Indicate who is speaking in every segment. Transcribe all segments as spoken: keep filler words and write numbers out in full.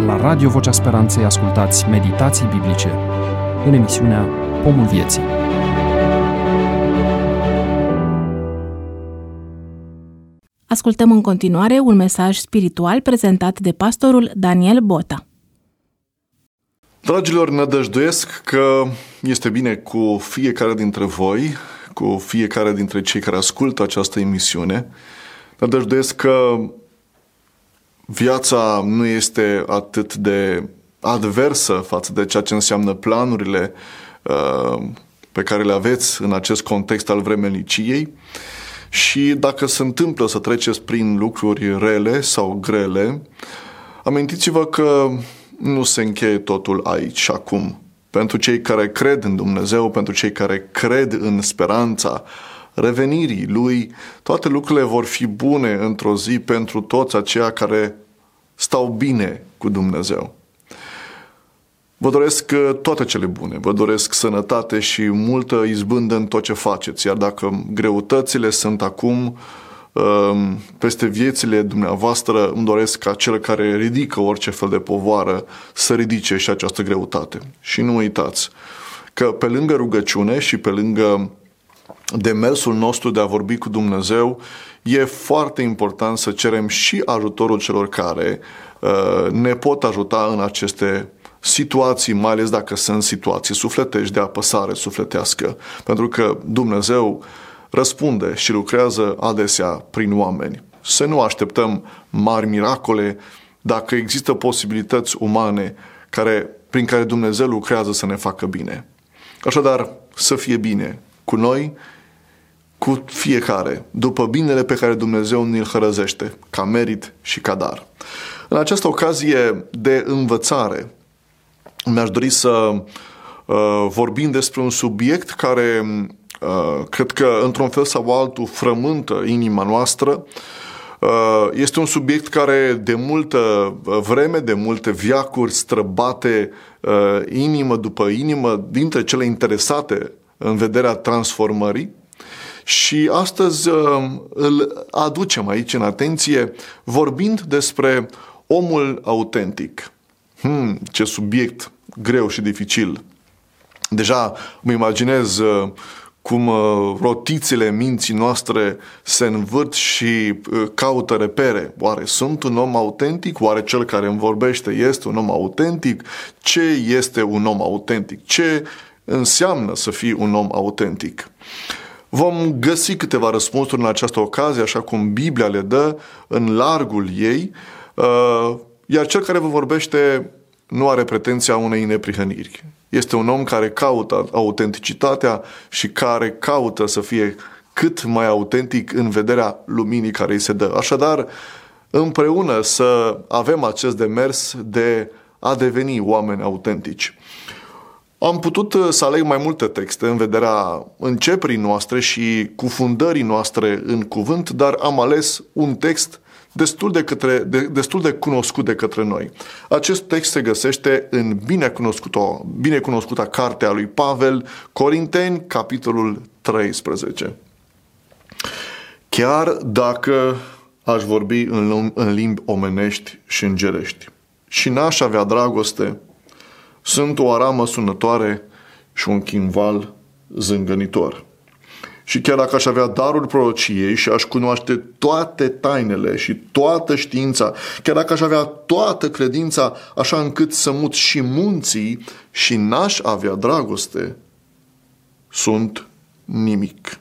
Speaker 1: La Radio Vocea Speranței ascultați Meditații Biblice în emisiunea Pomul Vieții.
Speaker 2: Ascultăm în continuare un mesaj spiritual prezentat de pastorul Daniel Bota.
Speaker 3: Dragilor, nădăjduiesc că este bine cu fiecare dintre voi, cu fiecare dintre cei care ascultă această emisiune. Nădăjduiesc că viața nu este atât de adversă față de ceea ce înseamnă planurile uh, pe care le aveți în acest context al vremelniciei. Și dacă se întâmplă să treceți prin lucruri rele sau grele, amintiți-vă că nu se încheie totul aici și acum. Pentru cei care cred în Dumnezeu, pentru cei care cred în speranța revenirii Lui, toate lucrurile vor fi bune într-o zi pentru toți aceia care stau bine cu Dumnezeu. Vă doresc toate cele bune, vă doresc sănătate și multă izbândă în tot ce faceți, iar dacă greutățile sunt acum peste viețile dumneavoastră, îmi doresc ca cel care ridică orice fel de povară să ridice și această greutate. Și nu uitați că pe lângă rugăciune și pe lângă demersul nostru de a vorbi cu Dumnezeu, e foarte important să cerem și ajutorul celor care uh, ne pot ajuta în aceste situații, mai ales dacă sunt situații sufletești, de apăsare sufletească. Pentru că Dumnezeu răspunde și lucrează adesea prin oameni. Să nu așteptăm mari miracole dacă există posibilități umane care, prin care Dumnezeu lucrează să ne facă bine. Așadar, să fie bine cu noi, cu fiecare, după binele pe care Dumnezeu ne-l hărăzește, ca merit și ca dar. În această ocazie de învățare, mi-aș dori să uh, vorbim despre un subiect care uh, cred că într-un fel sau altul frământă inima noastră. Uh, este un subiect care de multă vreme, de multe veacuri străbate uh, inimă după inimă dintre cele interesate în vederea transformării. Și astăzi uh, îl aducem aici în atenție vorbind despre omul autentic. Hmm, ce subiect greu și dificil. Deja îmi imaginez uh, cum uh, rotițele minții noastre se învârt și uh, caută repere. Oare sunt un om autentic? Oare cel care îmi vorbește este un om autentic? Ce este un om autentic? Ce înseamnă să fii un om autentic? Vom găsi câteva răspunsuri în această ocazie, așa cum Biblia le dă în largul ei, iar cel care vă vorbește nu are pretenția unei neprihăniri. Este un om care caută autenticitatea și care caută să fie cât mai autentic în vederea luminii care îi se dă. Așadar, împreună să avem acest demers de a deveni oameni autentici. Am putut să aleg mai multe texte în vederea începerii noastre și cufundării noastre în cuvânt, dar am ales un text destul de, către, de, destul de cunoscut de către noi. Acest text se găsește în binecunoscută, binecunoscuta carte a lui Pavel, Corinteni, capitolul treisprezece. Chiar dacă aș vorbi în, în limbi omenești și îngerești și n-aș avea dragoste, sunt o aramă sunătoare și un chimval zângănitor. Și chiar dacă aș avea darul prorociei și aș cunoaște toate tainele și toată știința, chiar dacă aș avea toată credința, așa încât să mut și munții și n-aș avea dragoste, sunt nimic.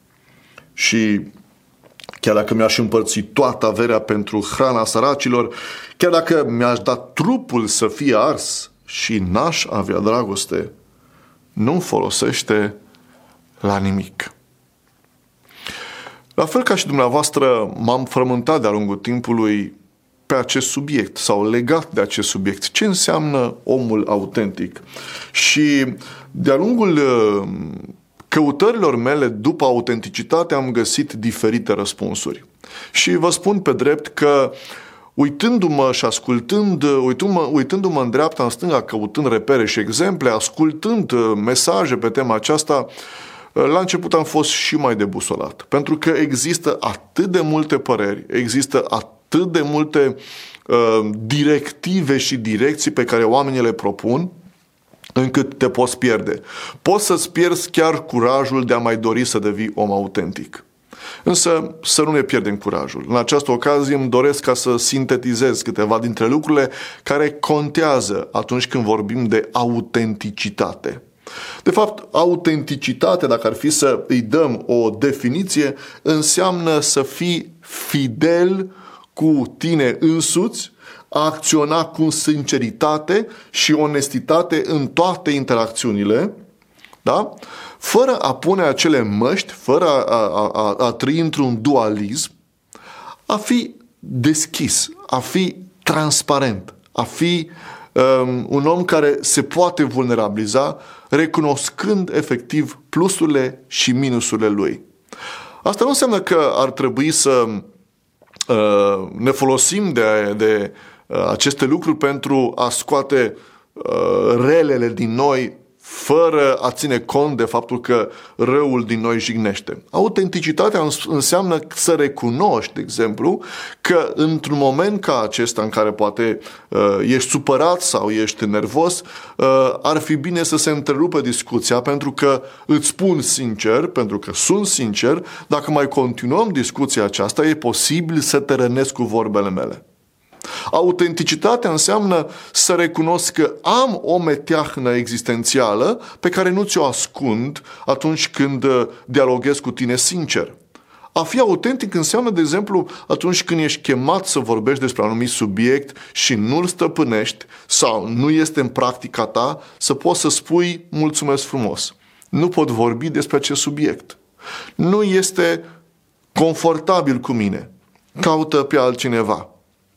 Speaker 3: Și chiar dacă mi-aș împărți toată averea pentru hrana săracilor, chiar dacă mi-aș da trupul să fie ars și n-aș avea dragoste, nu folosește la nimic. La fel ca și dumneavoastră, m-am frământat de-a lungul timpului pe acest subiect sau legat de acest subiect. Ce înseamnă omul autentic? Și de-a lungul căutărilor mele după autenticitate am găsit diferite răspunsuri. Și vă spun pe drept că uitându-mă și ascultând, uitându-mă, uitându-mă în dreapta, în stânga, căutând repere și exemple, ascultând mesaje pe tema aceasta, la început am fost și mai debusolat. Pentru că există atât de multe păreri, există atât atât de multe uh, directive și direcții pe care oamenii le propun, încât te poți pierde. Poți să-ți pierzi chiar curajul de a mai dori să devii om autentic. Însă să nu ne pierdem curajul. În această ocazie îmi doresc ca să sintetizez câteva dintre lucrurile care contează atunci când vorbim de autenticitate. De fapt, autenticitatea, dacă ar fi să îi dăm o definiție, înseamnă să fii fidel cu tine însuți, a acționa cu sinceritate și onestitate în toate interacțiunile, da? Fără a pune acele măști, fără a, a, a, a trăi într-un dualism, a fi deschis, a fi transparent, a fi um, un om care se poate vulnerabiliza, recunoscând efectiv plusurile și minusurile lui. Asta nu înseamnă că ar trebui să uh, ne folosim de, de uh, aceste lucruri pentru a scoate uh, relele din noi, fără a ține cont de faptul că răul din noi jignește. Autenticitatea înseamnă să recunoști, de exemplu, că într-un moment ca acesta în care poate uh, ești supărat sau ești nervos, uh, ar fi bine să se întrerupă discuția, pentru că îți spun sincer, pentru că sunt sincer, dacă mai continuăm discuția aceasta, e posibil să te rănesc cu vorbele mele. Autenticitatea înseamnă să recunosc că am o meteahnă existențială pe care nu ți-o ascund atunci când dialoghez cu tine sincer. A fi autentic înseamnă, de exemplu, atunci când ești chemat să vorbești despre un anumit subiect și nu-l stăpânești sau nu este în practica ta, să poți să spui mulțumesc frumos. Nu pot vorbi despre acest subiect. Nu este confortabil cu mine. Caută pe altcineva.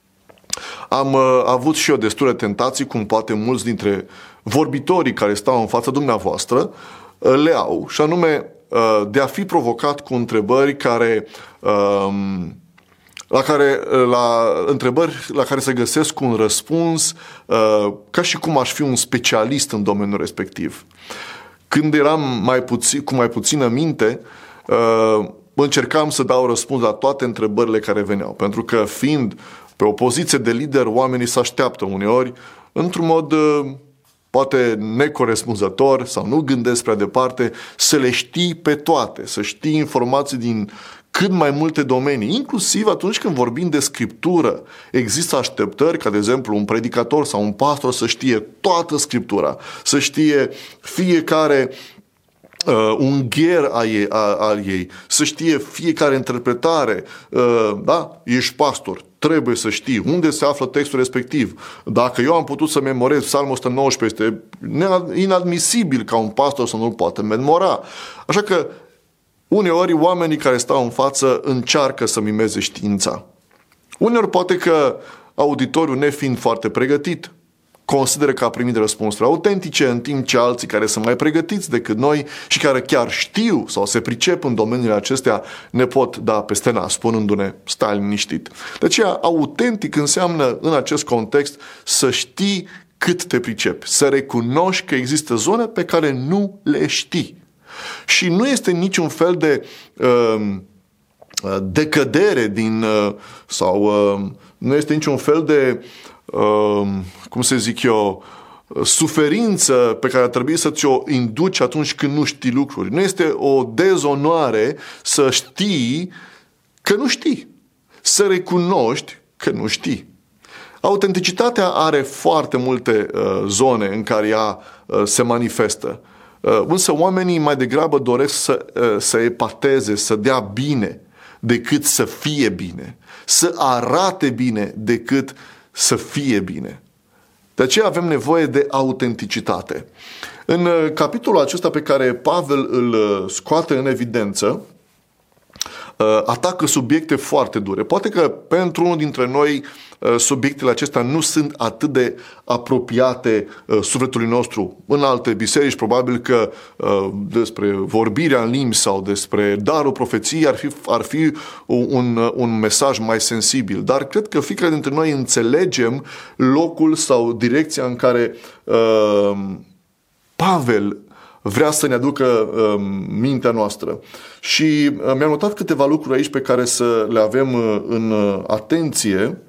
Speaker 3: Am uh, avut și eu destule tentații, cum poate mulți dintre vorbitorii care stau în fața dumneavoastră uh, le au, și anume uh, de a fi provocat cu întrebări care, uh, la care, la întrebări la care se găsesc un răspuns uh, ca și cum aș fi un specialist în domeniul respectiv. Când eram mai puțin, cu mai puțină minte, uh, încercam să dau răspuns la toate întrebările care veneau, pentru că fiind pe o poziție de lider, oamenii se așteaptă uneori, într-un mod poate necorespunzător sau nu gândesc prea departe, să le știi pe toate, să știi informații din cât mai multe domenii, inclusiv atunci când vorbim de Scriptură. Există așteptări ca, de exemplu, un predicator sau un pastor să știe toată Scriptura, să știe fiecare Uh, un gher a ei, a, al ei, să știe fiecare interpretare. Uh, da? Ești pastor, trebuie să știi unde se află textul respectiv. Dacă eu am putut să memorez Psalmul o sută nouăsprezece, este inadmisibil ca un pastor să nu-l poată memora. Așa că uneori oamenii care stau în față încearcă să mimeze știința. Uneori poate că auditoriul, nefiind foarte pregătit, consideră că a primit răspunsuri autentice, în timp ce alții care sunt mai pregătiți decât noi și care chiar știu sau se pricep în domeniile acestea ne pot da peste nas, spunându-ne stai liniștit. De aceea, autentic înseamnă în acest context să știi cât te pricepi, să recunoști că există zone pe care nu le știi. Și nu este niciun fel de uh, decădere din uh, sau uh, nu este niciun fel de Uh, cum să zic eu, suferință pe care ar trebui să ți-o induci atunci când nu știi lucruri. Nu este o dezonoare să știi că nu știi, să recunoști că nu știi. Autenticitatea are foarte multe uh, zone în care ea uh, se manifestă. Uh, însă oamenii mai degrabă doresc să, uh, să epateze, să dea bine decât să fie bine, să arate bine decât să fie bine. De aceea avem nevoie de autenticitate. În capitolul acesta pe care Pavel îl scoate în evidență, atacă subiecte foarte dure. Poate că pentru unul dintre noi subiectele acestea nu sunt atât de apropiate sufletului nostru. În alte biserici probabil că despre vorbirea în limbi sau despre darul profeției ar fi, ar fi un, un mesaj mai sensibil. Dar cred că fiecare dintre noi înțelegem locul sau direcția în care uh, Pavel vrea să ne aducă uh, mintea noastră. Și uh, mi-am notat câteva lucruri aici pe care să le avem uh, în uh, atenție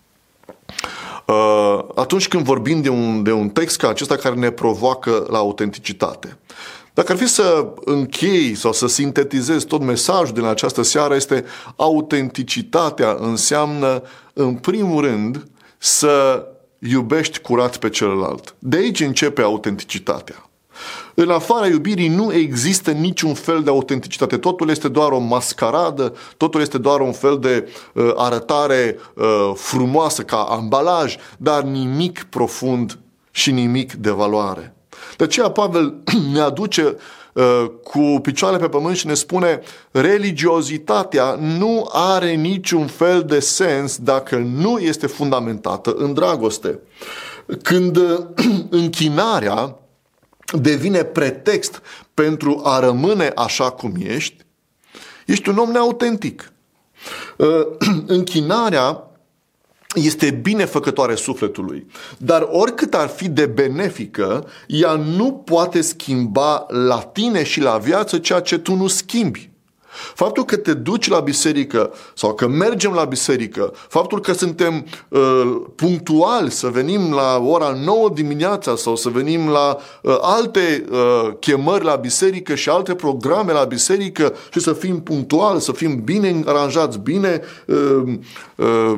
Speaker 3: uh, atunci când vorbim de un, de un text ca acesta care ne provoacă la autenticitate. Dacă ar fi să închei sau să sintetizez tot mesajul din această seară, este autenticitatea înseamnă, în primul rând, să iubești curat pe celălalt. De aici începe autenticitatea. În afara iubirii nu există niciun fel de autenticitate. Totul este doar o mascaradă, totul este doar un fel de uh, arătare uh, frumoasă ca ambalaj, dar nimic profund și nimic de valoare. De aceea Pavel ne aduce uh, cu picioarele pe pământ și ne spune: religiozitatea nu are niciun fel de sens dacă nu este fundamentată în dragoste. Când uh, închinarea devine pretext pentru a rămâne așa cum ești, ești un om neautentic. Uh, închinarea este binefăcătoare sufletului, dar oricât ar fi de benefică, ea nu poate schimba la tine și la viață ceea ce tu nu schimbi. Faptul că te duci la biserică sau că mergem la biserică, faptul că suntem uh, punctuali să venim la ora nouă dimineața sau să venim la uh, alte uh, chemări la biserică și alte programe la biserică și să fim punctuali, să fim bine aranjați, bine uh, uh,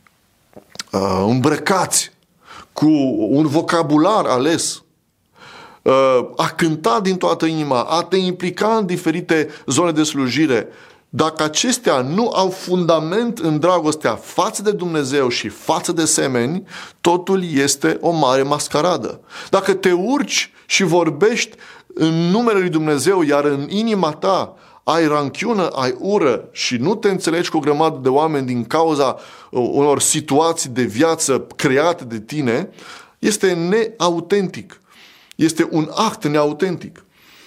Speaker 3: uh, îmbrăcați, cu un vocabular ales, a cânta din toată inima, a te implica în diferite zone de slujire, dacă acestea nu au fundament în dragostea față de Dumnezeu și față de semeni, totul este o mare mascaradă. Dacă te urci și vorbești în numele lui Dumnezeu, iar în inima ta ai ranchiună, ai ură și nu te înțelegi cu o grămadă de oameni din cauza unor situații de viață create de tine, este neautentic. Este un act neautentic.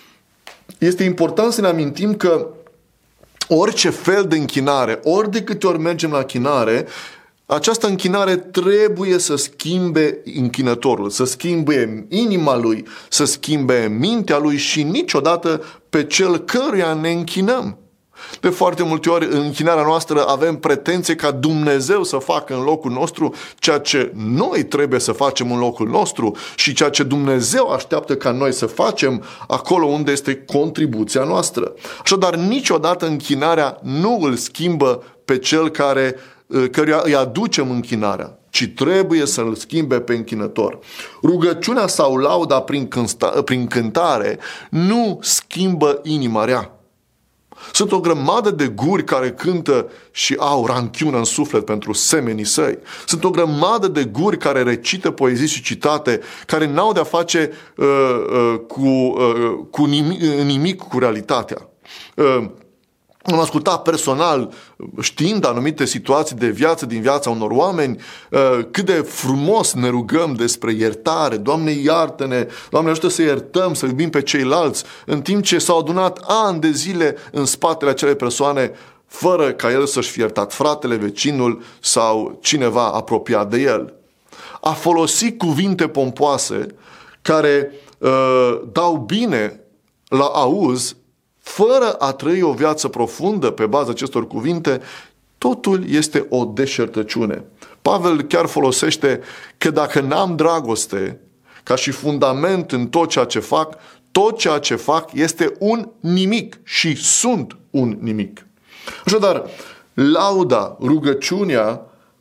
Speaker 3: Este important să ne amintim că orice fel de închinare, ori de câte ori mergem la închinare, această închinare trebuie să schimbe închinătorul, să schimbe inima lui, să schimbe mintea lui și niciodată pe cel căruia ne închinăm. De foarte multe ori în închinarea noastră avem pretenție ca Dumnezeu să facă în locul nostru ceea ce noi trebuie să facem în locul nostru și ceea ce Dumnezeu așteaptă ca noi să facem acolo unde este contribuția noastră. Așadar, niciodată închinarea nu îl schimbă pe cel care, căruia îi aducem închinarea, ci trebuie să îl schimbe pe închinător. Rugăciunea sau lauda prin, cânta, prin cântare nu schimbă inima rea. Sunt o grămadă de guri care cântă și au ranchiună în suflet pentru semenii săi. Sunt o grămadă de guri care recită poezii și citate, care n-au de-a face uh, uh, cu, uh, cu nimic, nimic cu realitatea. Uh, Am ascultat personal, știind anumite situații de viață din viața unor oameni, cât de frumos ne rugăm despre iertare. Doamne, iartă-ne, Doamne, ajută să iertăm, să iubim pe ceilalți, în timp ce s-au adunat ani de zile în spatele acelei persoane, fără ca el să-și fie iertat fratele, vecinul sau cineva apropiat de el. A folosi cuvinte pompoase care uh, dau bine la auz, fără a trăi o viață profundă pe baza acestor cuvinte, totul este o deșertăciune. Pavel chiar folosește că dacă n-am dragoste ca și fundament în tot ceea ce fac, tot ceea ce fac este un nimic și sunt un nimic. Așadar, lauda, rugăciunea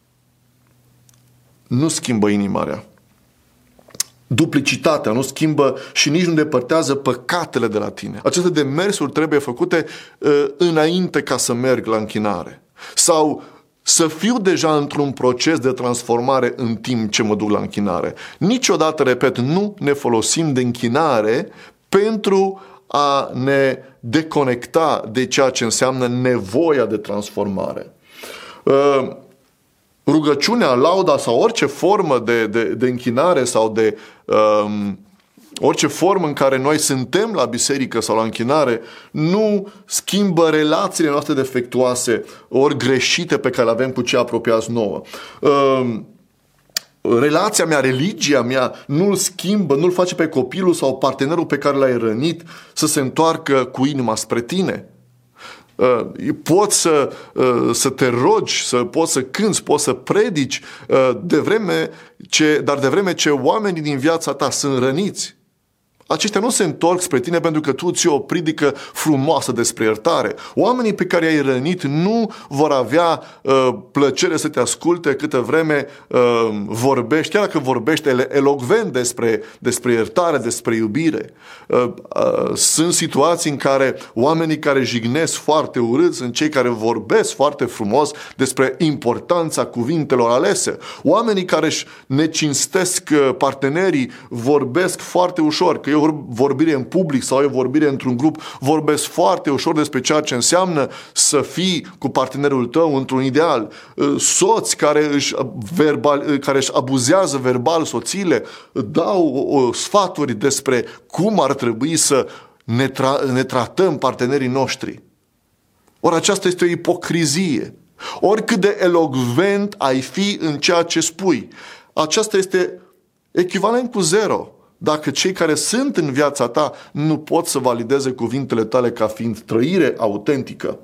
Speaker 3: nu schimbă inima rea. Duplicitatea nu schimbă și nici nu depărtează păcatele de la tine. Aceste demersuri trebuie făcute uh, înainte ca să merg la închinare. Sau să fiu deja într-un proces de transformare în timp ce mă duc la închinare. Niciodată, repet, nu ne folosim de închinare pentru a ne deconecta de ceea ce înseamnă nevoia de transformare. Uh, Rugăciunea, lauda sau orice formă de, de, de închinare sau de um, orice formă în care noi suntem la biserică sau la închinare nu schimbă relațiile noastre defectuoase ori greșite pe care le avem cu cei apropiați nouă. Um, relația mea, religia mea nu-l schimbă, nu-l face pe copilul sau partenerul pe care l-ai rănit să se întoarcă cu inima spre tine. Poți să, să te rogi, să poți să cânți, poți să predici, de vreme ce, dar de vreme ce oamenii din viața ta sunt răniți, aceștia nu se întorc spre tine pentru că tu ți-o predică frumoasă despre iertare. Oamenii pe care i-ai rănit nu vor avea uh, plăcere să te asculte câtă vreme uh, vorbești, chiar dacă vorbești elocvent despre, despre iertare, despre iubire. Uh, uh, sunt situații în care oamenii care jignesc foarte urât sunt cei care vorbesc foarte frumos despre importanța cuvintelor alese. Oamenii care își necinstesc partenerii vorbesc foarte ușor, că e o vorbire în public sau e o vorbire într-un grup, vorbesc foarte ușor despre ceea ce înseamnă să fii cu partenerul tău într-un ideal. Soți care își, verbal, care își abuzează verbal soțiile dau o, sfaturi despre cum ar trebui să ne, tra- ne tratăm partenerii noștri. Ori aceasta este o ipocrizie. Oricât de elocvent ai fi în ceea ce spui, aceasta este echivalent cu zero dacă cei care sunt în viața ta nu pot să valideze cuvintele tale ca fiind trăire autentică.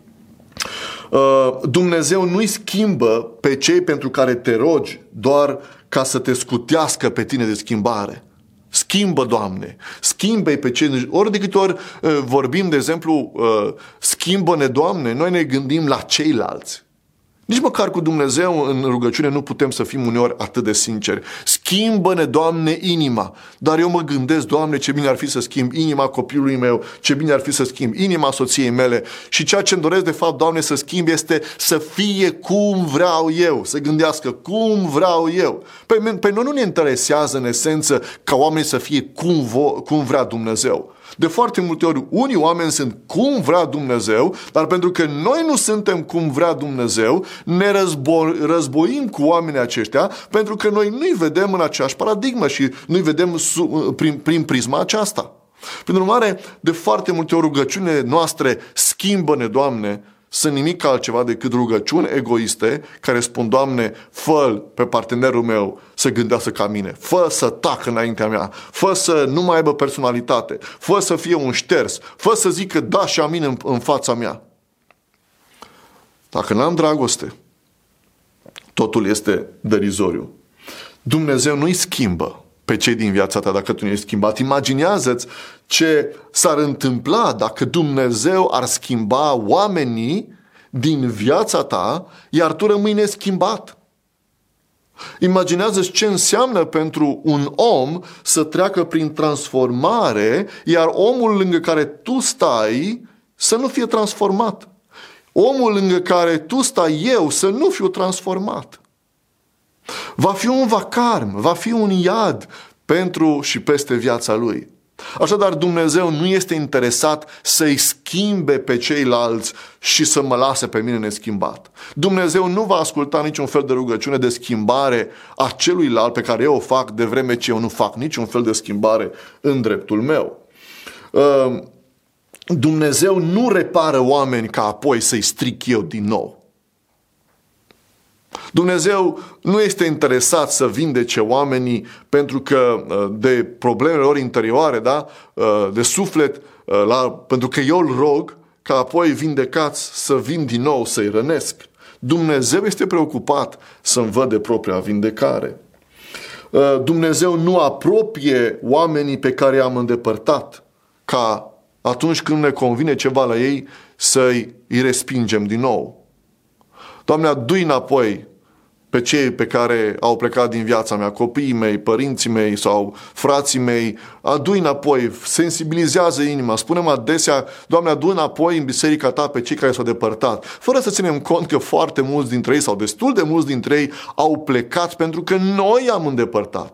Speaker 3: Dumnezeu nu-i schimbă pe cei pentru care te rogi doar ca să te scutească pe tine de schimbare. Schimbă, Doamne, schimbă-i pe cei... Ori de câte ori vorbim, de exemplu, schimbă-ne, Doamne, noi ne gândim la ceilalți. Nici măcar cu Dumnezeu în rugăciune nu putem să fim uneori atât de sinceri. Schimbă-ne, Doamne, inima. Dar eu mă gândesc, Doamne, ce bine ar fi să schimb inima copilului meu, ce bine ar fi să schimb inima soției mele. Și ceea ce îmi doresc, de fapt, Doamne, să schimb este să fie cum vreau eu, să gândească cum vreau eu. Pe, pe noi nu ne interesează, în esență, ca oamenii să fie cum, vo, cum vrea Dumnezeu. De foarte multe ori, unii oameni sunt cum vrea Dumnezeu, dar pentru că noi nu suntem cum vrea Dumnezeu, ne războ- războim cu oamenii aceștia, pentru că noi nu-i vedem în aceeași paradigmă și nu-i vedem su- prin, prin prisma aceasta. Prin urmare, de foarte multe ori rugăciunile noastre, schimbă-ne, Doamne, sunt nimic altceva decât rugăciuni egoiste care spun, Doamne, fă-l pe partenerul meu să gândească ca mine, fă să tacă înaintea mea, fă să nu mai aibă personalitate, fă să fie un șters, fă să zică da și amin în, în fața mea. Dacă n-am dragoste, totul este derizoriu. Dumnezeu nu-i schimbă pe cei din viața ta dacă tu nu ești schimbat. Imaginează-ți ce s-ar întâmpla dacă Dumnezeu ar schimba oamenii din viața ta, iar tu rămâi neschimbat. Imaginează-ți ce înseamnă pentru un om să treacă prin transformare, iar omul lângă care tu stai să nu fie transformat. Omul lângă care tu stai eu să nu fiu transformat. Va fi un vacarm, va fi un iad pentru și peste viața lui. Așadar, Dumnezeu nu este interesat să-i schimbe pe ceilalți și să mă lase pe mine neschimbat. Dumnezeu nu va asculta niciun fel de rugăciune de schimbare a celuilalt pe care eu o fac, de vreme ce eu nu fac niciun fel de schimbare în dreptul meu. Dumnezeu nu repară oameni ca apoi să-i stric eu din nou. Dumnezeu nu este interesat să vindece oamenii pentru că de problemele lor interioare, da? De suflet, la, pentru că eu îl rog ca apoi vindecați să vin din nou, să-i rănesc. Dumnezeu este preocupat să-mi văd de propria vindecare. Dumnezeu nu apropie oamenii pe care i-am îndepărtat, ca atunci când ne convine ceva la ei să-i îi respingem din nou. Doamne, adu-i înapoi pe cei pe care au plecat din viața mea, copiii mei, părinții mei sau frații mei, adu-i înapoi, sensibilizează inima. Spunem adesea, Doamne, adu înapoi în biserica ta pe cei care s-au depărtat, fără să ținem cont că foarte mulți dintre ei sau destul de mulți dintre ei au plecat pentru că noi i-am îndepărtat.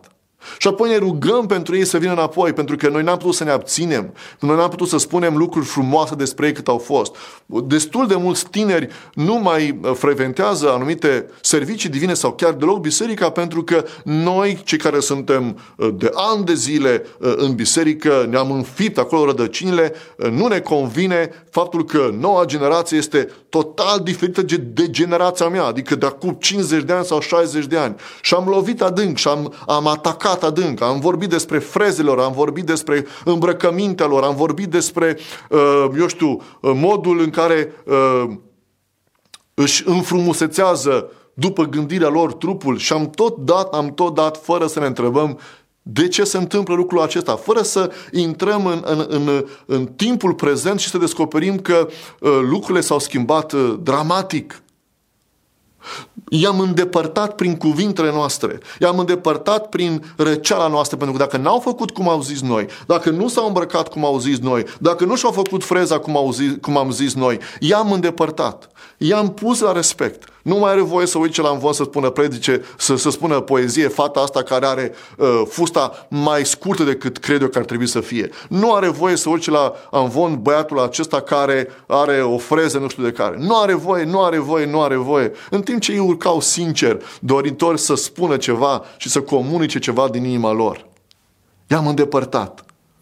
Speaker 3: Și apoi ne rugăm pentru ei să vină înapoi, pentru că noi n-am putut să ne abținem, noi n-am putut să spunem lucruri frumoase despre ei cât au fost. Destul de mulți tineri nu mai frecventează anumite servicii divine sau chiar deloc biserica, pentru că noi, cei care suntem de ani de zile în biserică, ne-am înfipt acolo rădăcinile, nu ne convine faptul că noua generație este total diferită de generația mea, adică de acum cincizeci de ani sau șaizeci de ani. Și am lovit adânc și am, am atacat adânc, am vorbit despre frezelor, am vorbit despre îmbrăcămintea lor, am vorbit despre, uh, eu știu, modul în care uh, își înfrumusețează după gândirea lor trupul și am tot dat, am tot dat fără să ne întrebăm de ce se întâmplă lucrul acesta, fără să intrăm în, în, în, în timpul prezent și să descoperim că uh, lucrurile s-au schimbat uh, dramatic. I-am îndepărtat prin cuvintele noastre, i-am îndepărtat prin răceala noastră, pentru că dacă n-au făcut cum au zis noi, dacă nu s-au îmbrăcat cum au zis noi, dacă nu și-au făcut freza cum, au zis, cum am zis noi, i-am îndepărtat, i-am pus la respect. Nu mai are voie să uite la amvon să spună predice, să, să spună poezie, fata asta care are uh, fusta mai scurtă decât cred eu că ar trebui să fie. Nu are voie să uite la amvon băiatul acesta care are o freză nu știu de care. Nu are voie, nu are voie, nu are voie. În timp ce ei urcau sincer, doritori să spună ceva și să comunice ceva din inima lor. I-am îndepărtat.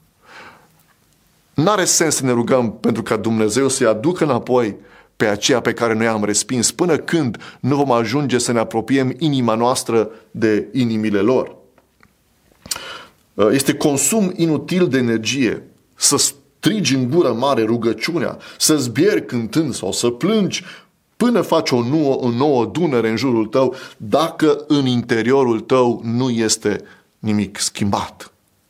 Speaker 3: N-are sens să ne rugăm pentru ca Dumnezeu să-i aducă înapoi pe aceea pe care noi am respins, până când nu vom ajunge să ne apropiem inima noastră de inimile lor. Este consum inutil de energie să strigi în gură mare rugăciunea, să zbieri cântând sau să plângi până faci o nouă, o nouă dunăre în jurul tău, dacă în interiorul tău nu este nimic schimbat.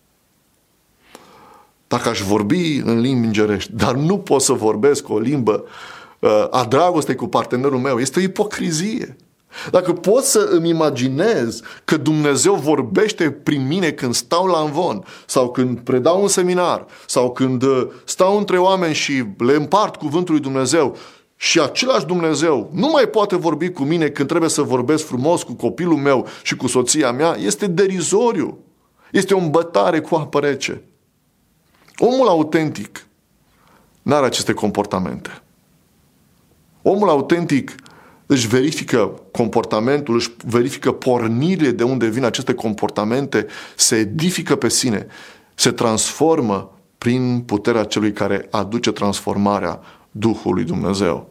Speaker 3: Dacă aș vorbi în limbi îngerești, dar nu pot să vorbesc o limbă a dragostei cu partenerul meu, este o ipocrizie. Dacă pot să îmi imaginez că Dumnezeu vorbește prin mine când stau la amvon sau când predau un seminar sau când stau între oameni și le împart cuvântul lui Dumnezeu și același Dumnezeu nu mai poate vorbi cu mine când trebuie să vorbesc frumos cu copilul meu și cu soția mea, este derizoriu. Este o îmbătare cu apă rece. Omul autentic n-are aceste comportamente. Omul autentic își verifică comportamentul, își verifică pornirile de unde vin aceste comportamente, se edifică pe sine, se transformă prin puterea celui care aduce transformarea Duhului Dumnezeu.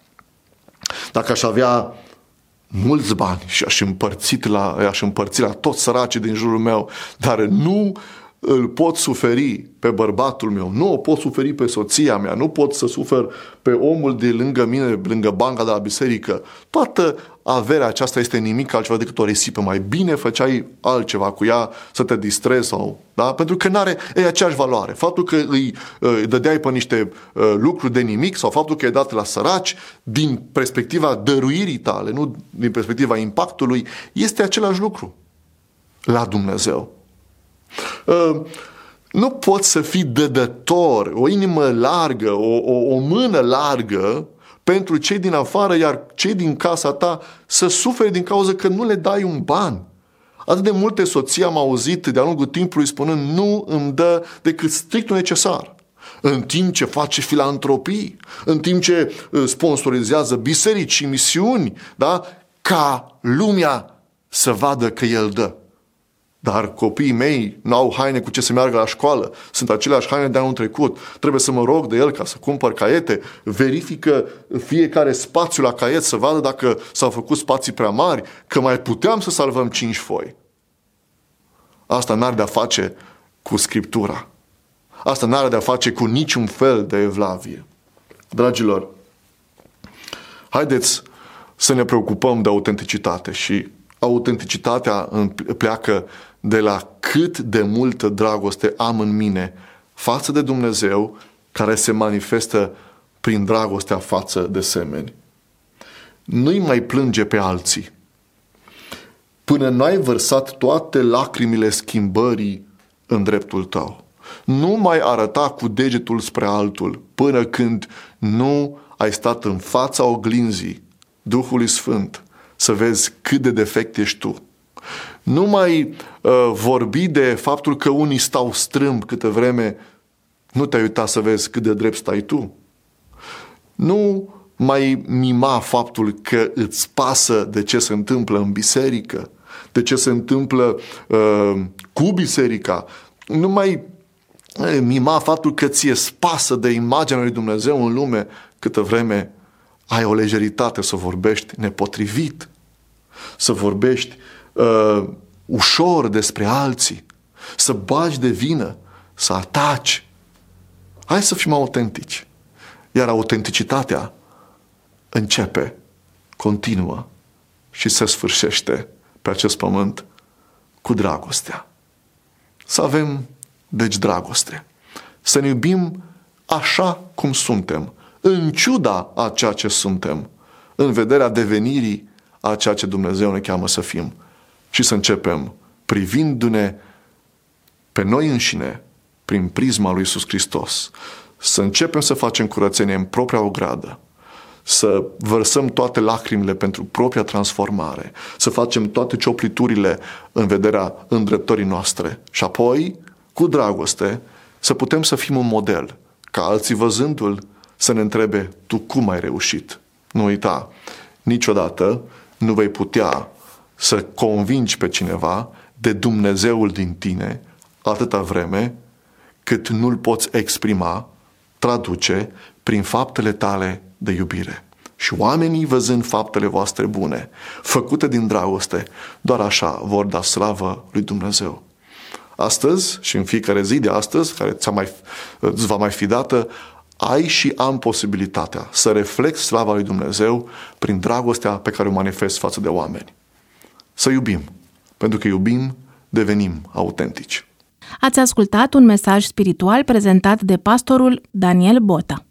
Speaker 3: Dacă aș avea mulți bani și aș împărți la, aș împărți la toți săracii din jurul meu, dar nu îl pot suferi pe bărbatul meu, nu o pot suferi pe soția mea, nu pot să sufer pe omul de lângă mine, lângă banca de la biserică. Toată averea aceasta este nimic altceva decât o risipă. Mai bine făceai altceva cu ea, să te distrezi sau, da? Pentru că n-are e aceeași valoare. Faptul că îi, îi dădeai pe niște uh, lucruri de nimic sau faptul că i-ai dat la săraci din perspectiva dăruirii tale, nu din perspectiva impactului, este același lucru la Dumnezeu. Uh, nu poți să fii dădător, o inimă largă, o, o, o mână largă pentru cei din afară, iar cei din casa ta să sufere din cauza că nu le dai un ban. Atât de multe soții am auzit de-a lungul timpului spunând nu îmi dă decât strictul necesar. În timp ce face filantropii, în timp ce sponsorizează biserici și misiuni, da? Ca lumea să vadă că el dă. Dar copiii mei n-au haine cu ce să meargă la școală. Sunt aceleași haine de anul trecut. Trebuie să mă rog de el ca să cumpăr caiete. Verifică fiecare spațiu la caiet să vadă dacă s-au făcut spații prea mari, că mai puteam să salvăm cinci foi. Asta n-are de-a face cu Scriptura. Asta n-are de-a face cu niciun fel de evlavie. Dragilor, haideți să ne preocupăm de autenticitate și autenticitatea pleacă de la cât de multă dragoste am în mine față de Dumnezeu, care se manifestă prin dragostea față de semeni. Nu-i mai plânge pe alții până n-ai vărsat toate lacrimile schimbării în dreptul tău. Nu mai arăta cu degetul spre altul până când nu ai stat în fața oglinzii Duhului Sfânt să vezi cât de defect ești tu. Nu mai uh, vorbi de faptul că unii stau strâmb câte vreme nu te-ai uitat să vezi cât de drept stai tu. Nu mai mima faptul că îți pasă de ce se întâmplă în biserică, de ce se întâmplă uh, cu biserica. Nu mai mima faptul că ție îți pasă de imaginea lui Dumnezeu în lume câtă vreme ai o lejeritate să vorbești nepotrivit, să vorbești uh, ușor despre alții, să bagi de vină, să ataci. Hai să fim autentici. Iar autenticitatea începe, continuă și se sfârșește pe acest pământ cu dragostea. Să avem, deci, dragoste. Să ne iubim așa cum suntem, în ciuda a ceea ce suntem, în vederea devenirii a ceea ce Dumnezeu ne cheamă să fim. Și să începem privindu-ne pe noi înșine prin prisma lui Iisus Hristos. Să începem să facem curățenie în propria ogradă, să vărsăm toate lacrimile pentru propria transformare, să facem toate ciopliturile în vederea îndreptării noastre și apoi, cu dragoste, să putem să fim un model, ca alții văzându-l să ne întrebe, tu cum ai reușit? Nu uita, niciodată nu vei putea să convingi pe cineva de Dumnezeul din tine atâta vreme cât nu-l poți exprima, traduce prin faptele tale de iubire. Și oamenii, văzând faptele voastre bune, făcute din dragoste, doar așa vor da slavă lui Dumnezeu. Astăzi și în fiecare zi de astăzi, care ți-a mai, îți va mai fi dată, ai și am posibilitatea să reflecti slava lui Dumnezeu prin dragostea pe care o manifest față de oameni. Să iubim, pentru că iubim, devenim autentici.
Speaker 2: Ați ascultat un mesaj spiritual prezentat de pastorul Daniel Bota.